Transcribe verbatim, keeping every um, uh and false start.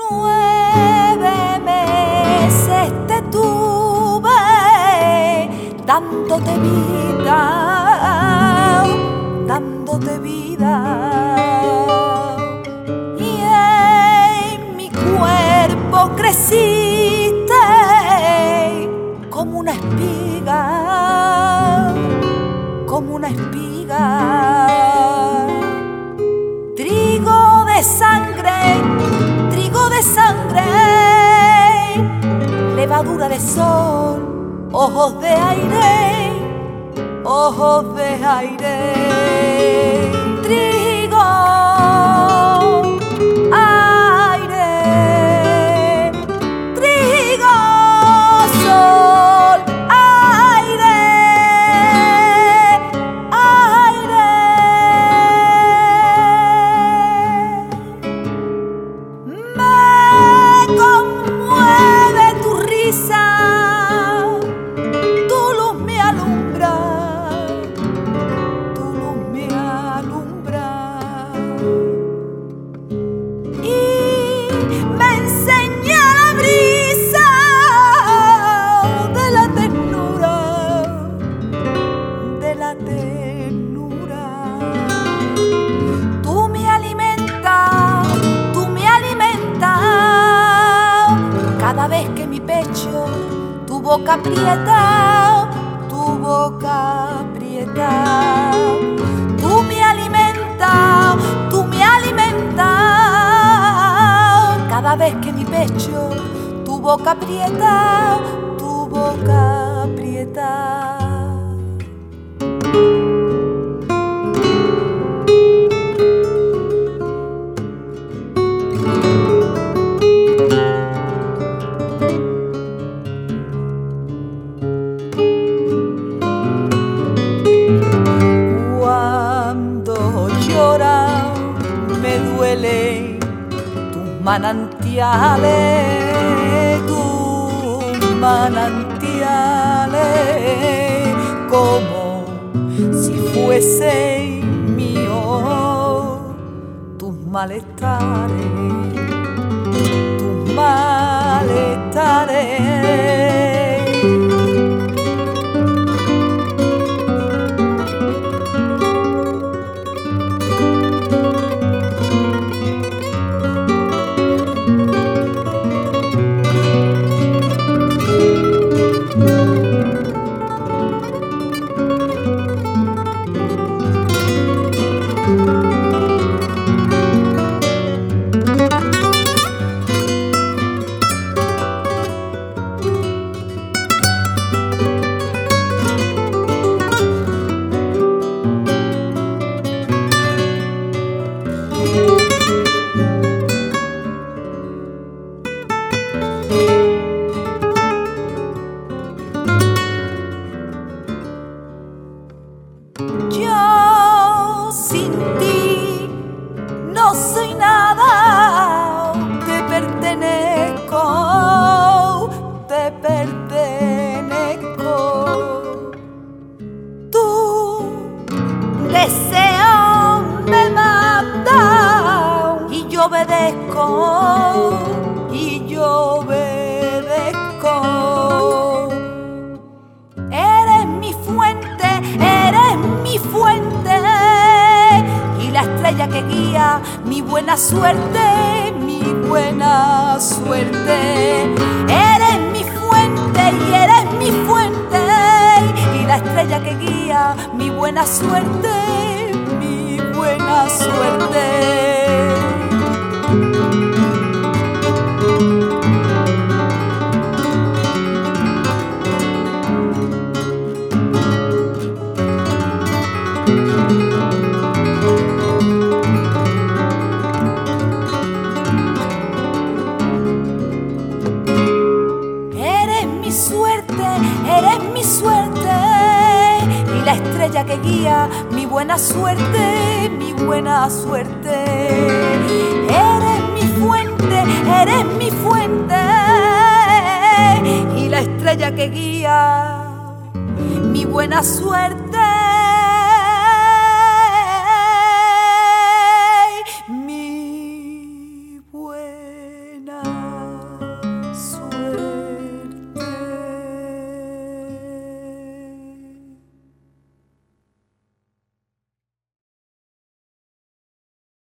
Nueve meses te tuve dándote vida, dándote vida, y en mi cuerpo creciste como una espiga, como una espiga. Trigo de sangre, trigo de sangre, levadura de sol, ojos de aire, ojos de aire. Trigo, aire, trigo, sol, aire, aire. Me conmueve tu risa, tu luz me alumbra, tu luz me alumbra, y me enseña la brisa de la ternura, de la ternura. Tú me alimentas, tú me alimentas, cada vez que mi pecho tu boca aprieta, tu boca aprieta. Tú me alimentas, tú me alimentas, cada vez que mi pecho tu boca aprieta, tu boca aprieta. Tus manantiales, tus manantiales, como si fuesen míos tus malestares, tus malestares. Yo sin ti no soy nada, te pertenezco, te pertenezco. Tu deseo me manda y yo obedezco, y yo obedezco. Eres mi fuente, eres mi fuente, y la estrella que guía mi buena suerte, mi buena suerte. Eres mi fuente y eres mi fuente, y la estrella que guía mi buena suerte, mi buena suerte. Eres mi suerte, y la estrella que guía mi buena suerte, mi buena suerte. Eres mi fuente, eres mi fuente, y la estrella que guía mi buena suerte.